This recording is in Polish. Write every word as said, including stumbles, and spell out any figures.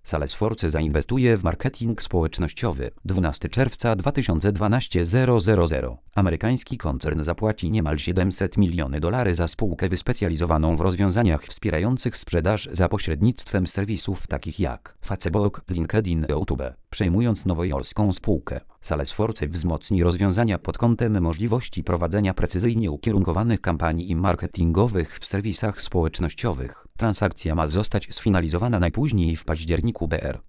Salesforce zainwestuje w marketing społecznościowy. dwunastego czerwca dwa tysiące dwunastego zero zero zero. Amerykański koncern zapłaci niemal siedemset milionów dolarów za spółkę wyspecjalizowaną w rozwiązaniach wspierających sprzedaż za pośrednictwem serwisów takich jak Facebook, LinkedIn i YouTube. Przejmując nowojorską spółkę, Salesforce wzmocni rozwiązania pod kątem możliwości prowadzenia precyzyjnie ukierunkowanych kampanii marketingowych w serwisach społecznościowych. Transakcja ma zostać sfinalizowana najpóźniej w październiku B R.